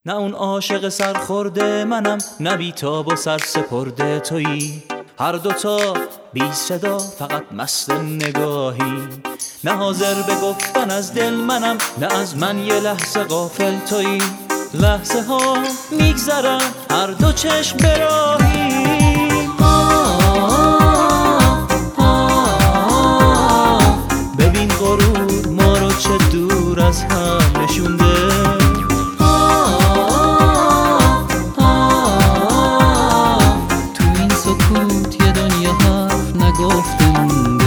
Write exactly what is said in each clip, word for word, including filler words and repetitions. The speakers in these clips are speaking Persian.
نه اون عاشق سرخورده منم، نه بیتاب و سرسپرده تویی. هر دوتا بی صدا فقط مست نگاهی. نه حاضر به گفتن از دل منم، نه از من یه لحظه غافل تویی. لحظه ها میگذرن هر دو چشم براهی. ببین غرور ما رو چه دور از هم نشونده. تو این سکوت یه دنیا حرف نگفته مونده.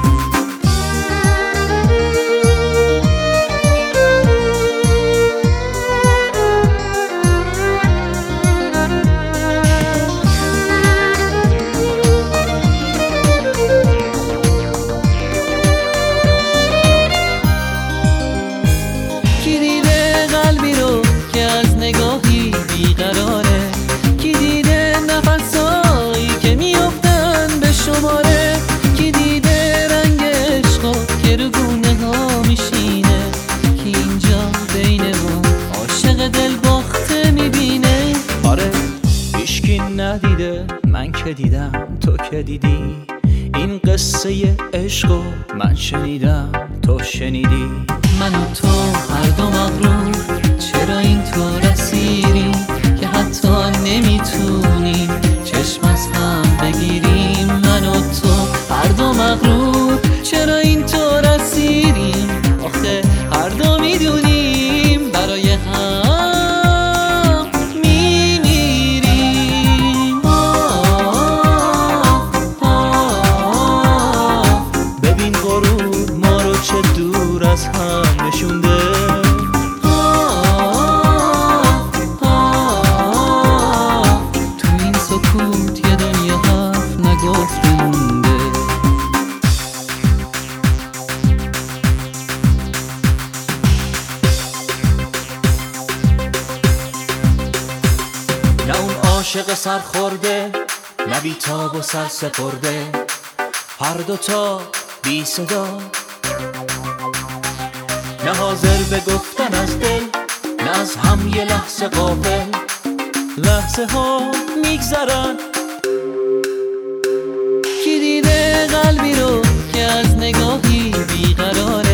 کی دیده قلبی رو که از نگاهی بیقراره؟ کی دیده نفسایی که میافتن به شماره؟ کی دیده رنگ عشقا که رو گونه ها میشینه؟ کی اینجا بین ما عاشق دل باخته میبینه؟ آره هیچکی ندیده، من که دیدم تو که دیدی. این قصه عشقو من شنیدم تو شنیدی. من و تو هر دو مغرور، چرا این تو رسیریم که حتی نمیتونیم چشم از هم بگیریم؟ من و تو هر دو مغرور، چرا این تو رسیریم؟ آخه هر دو میدونیم برای هم میمیریم. ببین غرور ما رو چه دور از هم نشونده. تو این سکوت یه دنیا حرف نگفته مونده. نه اون عاشق سرخورده، نه بیتاب و سرسپرده. هر دوتا بی صدا، نه حاضر به گفتن از دل، نه از هم یه لحظه غافل. لحظه ها میگذرن. کی دیده قلبی رو که از نگاهی بیقراره؟